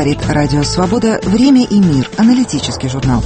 Говорит Радио Свобода. Время и мир. Аналитический журнал.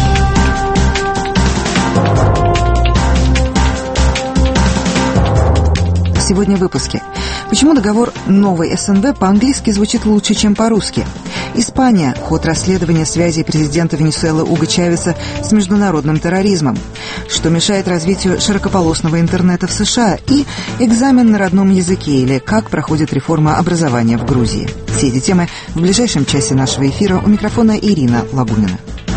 Сегодня в выпуске. Почему договор «Новый СНВ» по-английски звучит лучше, чем по-русски? Испания. Ход расследования связей президента Венесуэлы Уго Чавеса с международным терроризмом. Что мешает развитию широкополосного интернета в США? И экзамен на родном языке, или как проходит реформа образования в Грузии. Все эти темы в ближайшем часе нашего эфира. У микрофона Ирина Лагунина.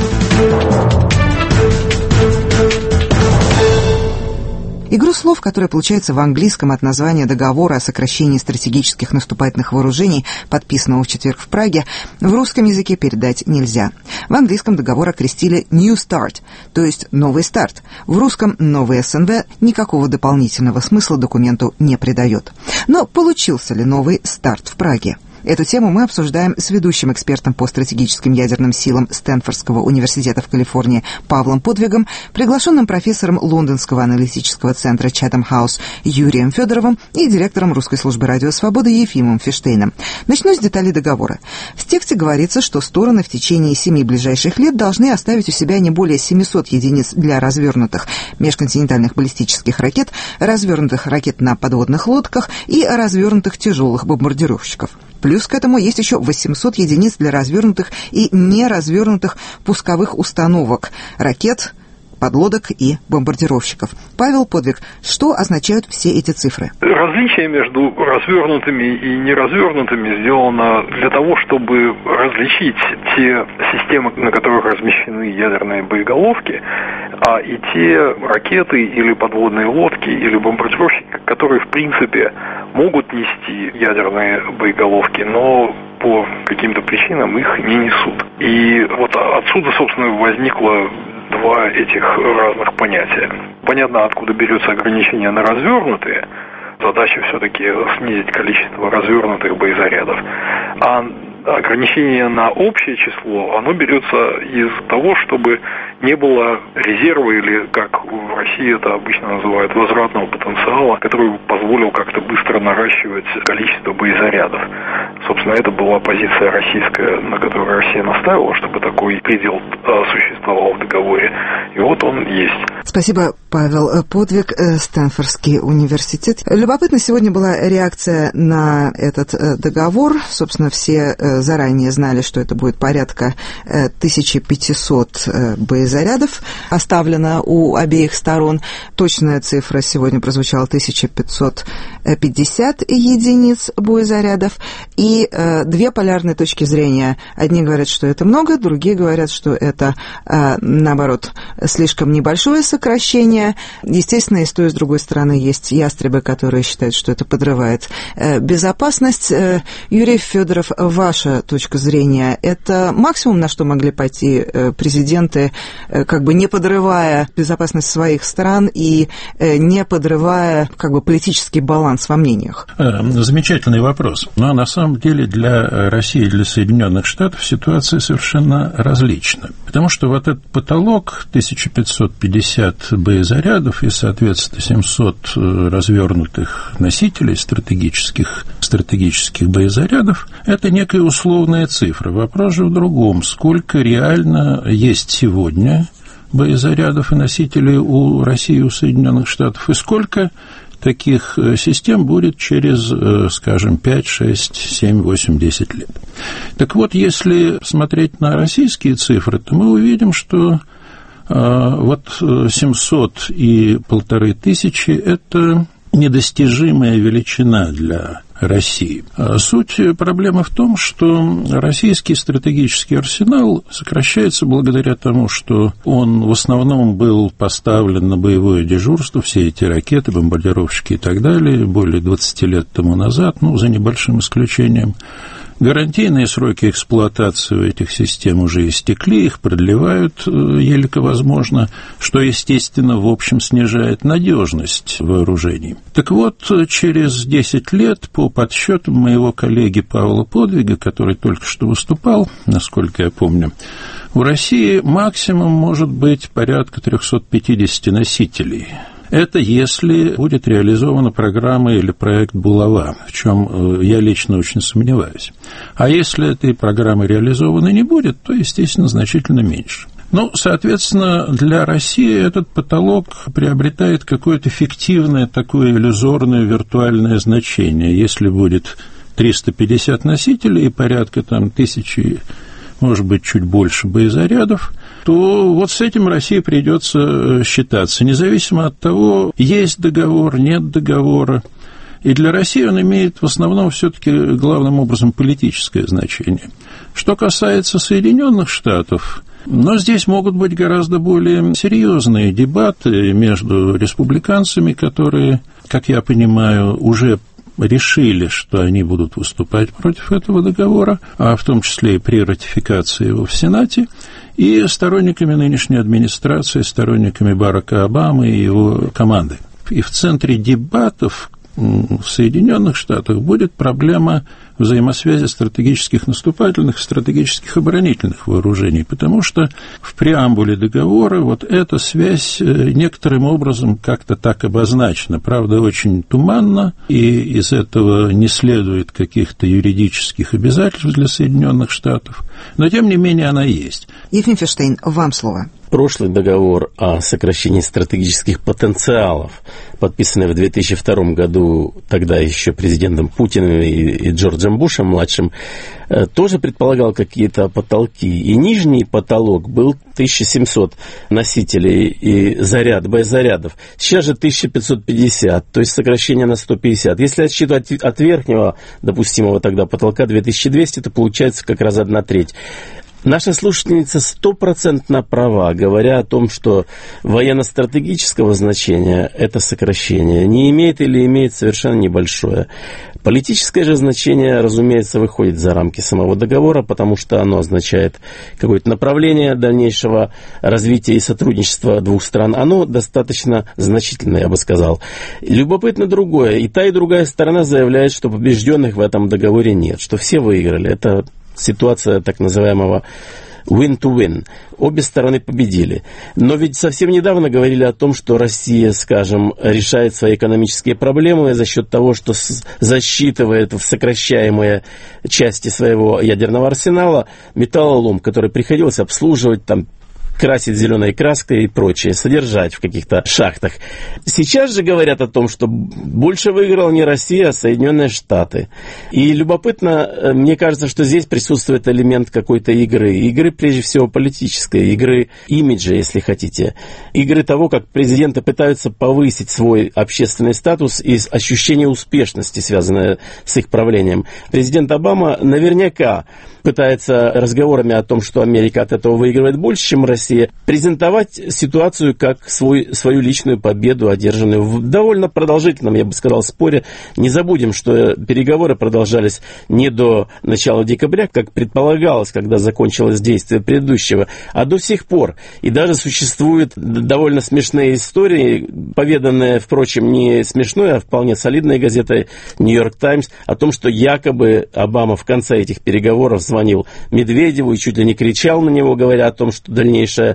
Игру слов, которая получается в английском от названия договора о сокращении стратегических наступательных вооружений, подписанного в четверг в Праге, в русском языке передать нельзя. В английском договор окрестили «New Start», то есть «Новый старт». В русском «Новый СНВ» никакого дополнительного смысла документу не придает. Но получился ли новый старт в Праге? Эту тему мы обсуждаем с ведущим экспертом по стратегическим ядерным силам Стэнфордского университета в Калифорнии Павлом Подвигом, приглашенным профессором Лондонского аналитического центра Chatham House Юрием Федоровым и директором русской службы «Радио Свобода» Ефимом Фиштейном. Начну с деталей договора. В тексте говорится, что стороны в течение 7 ближайших лет должны оставить у себя не более 700 единиц для развернутых межконтинентальных баллистических ракет, развернутых ракет на подводных лодках и развернутых тяжелых бомбардировщиков. Плюс к этому есть еще 800 единиц для развернутых и неразвернутых пусковых установок, ракет, подлодок и бомбардировщиков. Павел Подвиг, что означают все эти цифры? Различие между развернутыми и неразвернутыми сделано для того, чтобы различить те системы, на которых размещены ядерные боеголовки, и те ракеты или подводные лодки или бомбардировщики, которые в принципе могут нести ядерные боеголовки, но по каким-то причинам их не несут. И вот отсюда, собственно, возникло два этих разных понятия. Понятно, откуда берется ограничение на развернутые. Задача все-таки снизить количество развернутых боезарядов. А ограничение на общее число, оно берется из того, чтобы не было резерва или, как в России это обычно называют, возвратного потенциала, который позволил как-то быстро наращивать количество боезарядов. Собственно, это была позиция российская, на которой Россия настаивала, чтобы такой предел существовал в договоре. И вот он есть. Спасибо, Павел Подвиг, Стэнфордский университет. Любопытно, сегодня была реакция на этот договор. Собственно, все заранее знали, что это будет порядка 1500 боезарядов оставлено у обеих сторон. Точная цифра сегодня прозвучала 1550 единиц боезарядов. И две полярные точки зрения. Одни говорят, что это много, другие говорят, что это, наоборот, слишком небольшое сокращение. Естественно, и с той, и с другой стороны есть ястребы, которые считают, что это подрывает безопасность. Юрий Федоров, ваша точка зрения, это максимум, на что могли пойти президенты, как бы не подрывая безопасность своих стран и не подрывая как бы политический баланс во мнениях? Замечательный вопрос. Но на самом деле для России и для Соединенных Штатов ситуация совершенно различна. Потому что вот этот потолок 1550 боезарядов и, соответственно, 700 развернутых носителей стратегических боезарядов – это некая условная цифра. Вопрос же в другом. Сколько реально есть сегодня боезарядов и носителей у России и у Соединенных Штатов, и сколько таких систем будет через, скажем, 5, 6, 7, 8, 10 лет. Так вот, если смотреть на российские цифры, то мы увидим, что вот 700 и 1500 – это недостижимая величина для России. Суть проблемы в том, что российский стратегический арсенал сокращается благодаря тому, что он в основном был поставлен на боевое дежурство, все эти ракеты, бомбардировщики и так далее, более 20 лет тому назад, за небольшим исключением. Гарантийные сроки эксплуатации у этих систем уже истекли, их продлевают елико возможно, что, естественно, в общем снижает надежность вооружений. Так вот, через 10 лет, по подсчетам моего коллеги Павла Подвига, который только что выступал, насколько я помню, в России максимум может быть порядка 350 носителей Это если будет реализована программа или проект «Булава», в чем я лично очень сомневаюсь. А если этой программы реализованы не будет, то, естественно, значительно меньше. Ну, соответственно, для России этот потолок приобретает какое-то фиктивное, такое иллюзорное, виртуальное значение. Если будет 350 носителей и порядка там 1000, может быть, чуть больше боезарядов, то вот с этим России придется считаться, независимо от того, есть договор, нет договора. И для России он имеет в основном все-таки главным образом политическое значение. Что касается Соединенных Штатов, но здесь могут быть гораздо более серьезные дебаты между республиканцами, которые, как я понимаю, уже решили, что они будут выступать против этого договора, а в том числе и при ратификации его в Сенате, и сторонниками нынешней администрации, сторонниками Барака Обамы и его команды. И в центре дебатов в Соединенных Штатах будет проблема взаимосвязи стратегических наступательных и стратегических оборонительных вооружений, потому что в преамбуле договора вот эта связь некоторым образом как-то так обозначена, правда, очень туманно, и из этого не следует каких-то юридических обязательств для Соединенных Штатов, но тем не менее она есть. Евгений Ферштейн, вам слово. Прошлый договор о сокращении стратегических потенциалов, подписанный в 2002 году тогда еще президентом Путиным и Джорджем Бушем-младшим, тоже предполагал какие-то потолки. И нижний потолок был 1700 носителей и боезарядов. Сейчас же 1550, то есть сокращение на 150. Если отсчитывать от верхнего допустимого тогда потолка 2200, то получается как раз 1/3. Наша слушательница 100% права, говоря о том, что военно-стратегического значения это сокращение не имеет или имеет совершенно небольшое. Политическое же значение, разумеется, выходит за рамки самого договора, потому что оно означает какое-то направление дальнейшего развития и сотрудничества двух стран. Оно достаточно значительное, я бы сказал. Любопытно другое. И та, и другая сторона заявляет, что побежденных в этом договоре нет, что все выиграли. Это ситуация так называемого win-to-win. Обе стороны победили. Но ведь совсем недавно говорили о том, что Россия, скажем, решает свои экономические проблемы за счет того, что засчитывает в сокращаемые части своего ядерного арсенала металлолом, который приходилось обслуживать, там, красить зеленой краской и прочее, содержать в каких-то шахтах. Сейчас же говорят о том, что больше выиграла не Россия, а Соединенные Штаты. И любопытно, мне кажется, что здесь присутствует элемент какой-то игры. Игры, прежде всего, политической, игры имиджа, если хотите. Игры того, как президенты пытаются повысить свой общественный статус и ощущение успешности, связанное с их правлением. Президент Обама наверняка пытается разговорами о том, что Америка от этого выигрывает больше, чем Россия, презентовать ситуацию как свою личную победу, одержанную в довольно продолжительном, я бы сказал, споре. Не забудем, что переговоры продолжались не до начала декабря, как предполагалось, когда закончилось действие предыдущего, а до сих пор. И даже существуют довольно смешные истории, поведанные, впрочем, не смешной, а вполне солидной газетой «Нью-Йорк Таймс», о том, что якобы Обама в конце этих переговоров звонил Медведеву и чуть ли не кричал на него, говоря о том, что дальнейшие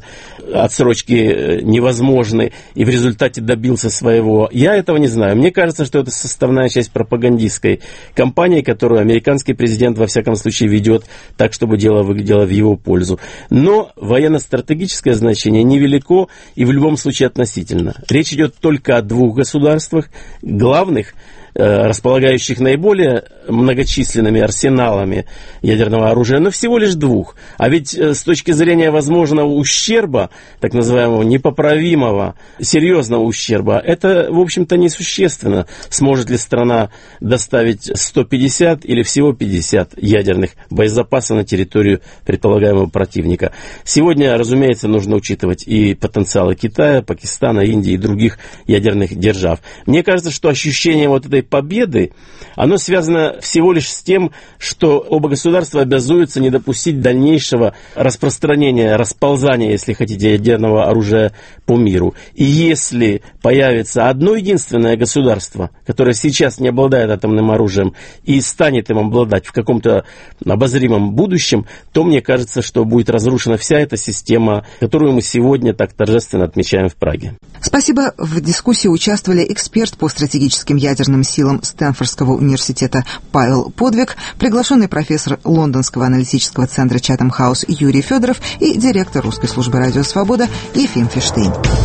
отсрочки невозможны, и в результате добился своего. Я этого не знаю. Мне кажется, что это составная часть пропагандистской кампании, которую американский президент, во всяком случае, ведет так, чтобы дело выглядело в его пользу. Но военно-стратегическое значение невелико и в любом случае относительно. Речь идет только о двух государствах, главных, располагающих наиболее многочисленными арсеналами ядерного оружия, но всего лишь двух. А ведь с точки зрения возможного ущерба, так называемого непоправимого, серьезного ущерба, это, в общем-то, несущественно. Сможет ли страна доставить 150 или всего 50 ядерных боезапасов на территорию предполагаемого противника? Сегодня, разумеется, нужно учитывать и потенциалы Китая, Пакистана, Индии и других ядерных держав. Мне кажется, что ощущение вот этой победы, оно связано всего лишь с тем, что оба государства обязуются не допустить дальнейшего распространения, расползания, если хотите, ядерного оружия по миру. И если появится одно единственное государство, которое сейчас не обладает атомным оружием и станет им обладать в каком-то обозримом будущем, то мне кажется, что будет разрушена вся эта система, которую мы сегодня так торжественно отмечаем в Праге. Спасибо. В дискуссии участвовали эксперт по стратегическим ядерным силам Стэнфордского университета Павел Подвиг, приглашенный профессор Лондонского аналитического центра Chatham House Юрий Федоров и директор русской службы «Радио Свобода» Ефим Фиштейн.